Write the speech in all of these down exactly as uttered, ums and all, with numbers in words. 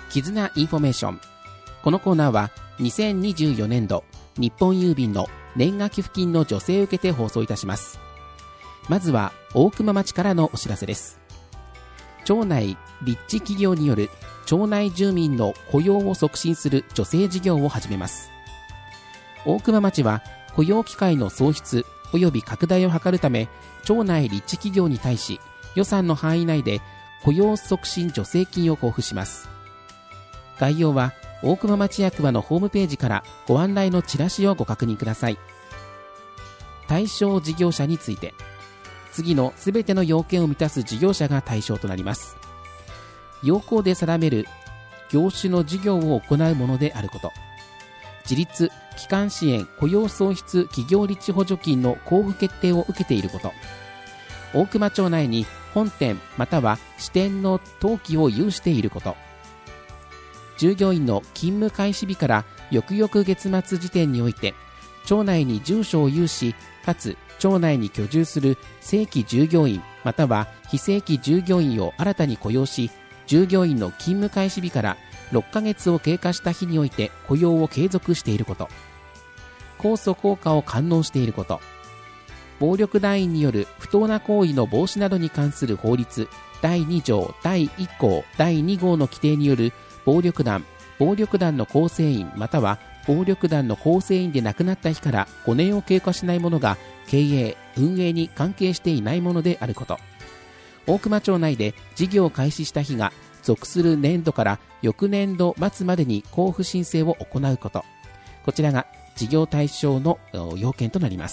絆インフォメーション。このコーナーはにせんにじゅうよねんど日本郵便の年賀寄付金の助成を受けて放送いたします。まずは大熊町からのお知らせです。町内立地企業による町内住民の雇用を促進する助成事業を始めます。大熊町は雇用機会の創出及び拡大を図るため、町内立地企業に対し予算の範囲内で雇用促進助成金を交付します。概要は大熊町役場のホームページからご案内のチラシをご確認ください。対象事業者について、次のすべての要件を満たす事業者が対象となります。要項で定める業種の事業を行うものであること、自立基幹支援雇用創出企業立地補助金の交付決定を受けていること、大熊町内に本店または支店の登記を有していること、従業員の勤務開始日から翌々月末時点において町内に住所を有し、かつ町内に居住する正規従業員または非正規従業員を新たに雇用し、従業員の勤務開始日からろっかげつを経過した日において雇用を継続していること、控訴効果を完納していること、暴力団員による不当な行為の防止などに関する法律だいにじょうだいいっこうだいにごうの規定による暴力団、暴力団の構成員または暴力団の構成員で亡くなった日からごねんを経過しないものが経営・運営に関係していないものであること、大熊町内で事業を開始した日が属する年度から翌年度末までに交付申請を行うこと、こちらが事業対象の要件となります。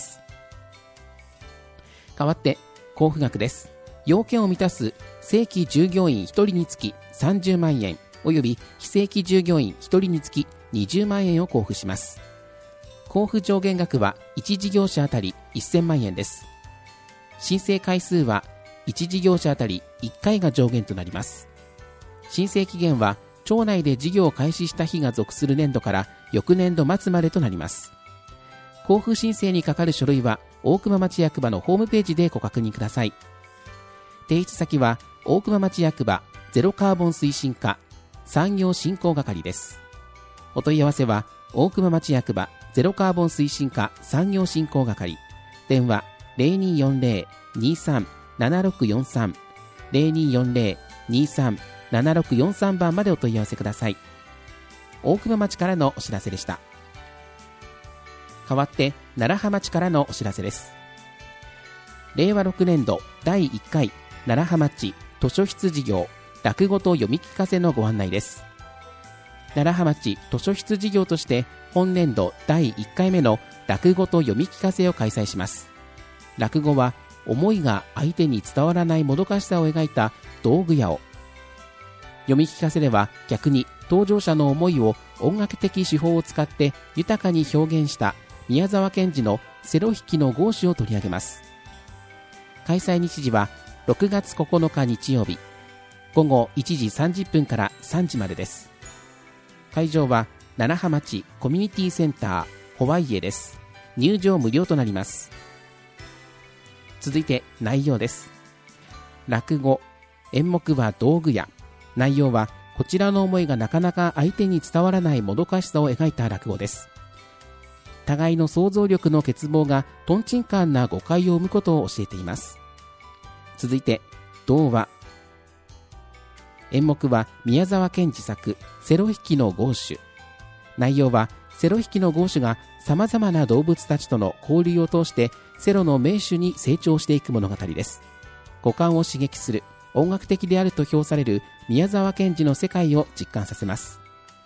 代わって交付額です。要件を満たす正規従業員ひとりにつきさんじゅうまんえんおよび非正規従業員ひとりにつきにじゅうまんえんを交付します。交付上限額はいち事業者あたりせんまんえんです。申請回数はいち事業者あたりいっかいが上限となります。申請期限は町内で事業を開始した日が属する年度から翌年度末までとなります。交付申請にかかる書類は大熊町役場のホームページでご確認ください。提出先は大熊町役場ゼロカーボン推進課産業振興係です。お問い合わせは大熊町役場ゼロカーボン推進課産業振興係、電話 ゼロにーよんゼロ にーさん ななろくよんさん ゼロにーよんゼロ にーさん ななろくよんさんばんまでお問い合わせください。大熊町からのお知らせでした。代わって楢葉町からのお知らせです。れいわろくねんどだいいっかい楢葉町図書室事業落語と読み聞かせのご案内です。楢葉町図書室事業として本年度だいいっかいめの落語と読み聞かせを開催します。落語は思いが相手に伝わらないもどかしさを描いた道具屋を、読み聞かせでは逆に登場者の思いを音楽的手法を使って豊かに表現した宮沢賢治のセロ弾きの号手を取り上げます。開催日時はろくがつここのか日曜日ごごいちじさんじゅっぷんからさんじまでです。会場は楢葉町コミュニティセンターホワイエです。入場無料となります。続いて内容です。落語、演目は道具屋。内容はこちらの思いがなかなか相手に伝わらないもどかしさを描いた落語です。互いの想像力の欠乏がとんちんかんな誤解を生むことを教えています。続いて童話。演目は宮沢賢治作セロ弾きの号手。内容はセロ弾きの号手がさまざまな動物たちとの交流を通してセロの名手に成長していく物語です。五感を刺激する音楽的であると評される宮沢賢治の世界を実感させます。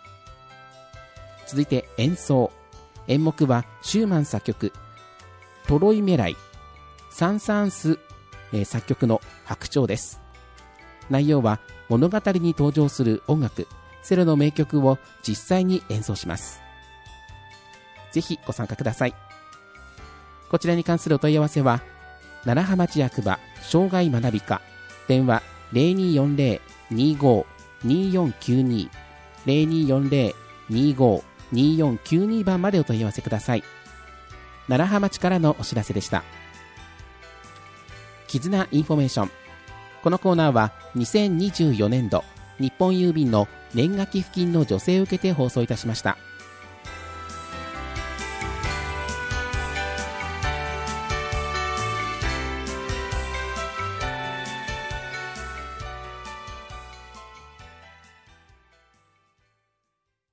続いて演奏。演目はシューマン作曲トロイメライサン・サーンス、えー、作曲の白鳥です。内容は物語に登場する音楽セロの名曲を実際に演奏します。ぜひご参加ください。こちらに関するお問い合わせは楢葉町役場障害学び課、電話 ゼロにーよんゼロ にーごー にーよんきゅうに ゼロにーよんゼロ にーごー にーよんきゅうに 番までお問い合わせください。楢葉町からのお知らせでした。絆インフォメーション。このコーナーはにせんにじゅうよねんど日本郵便の年賀寄付金の助成を受けて放送いたしました。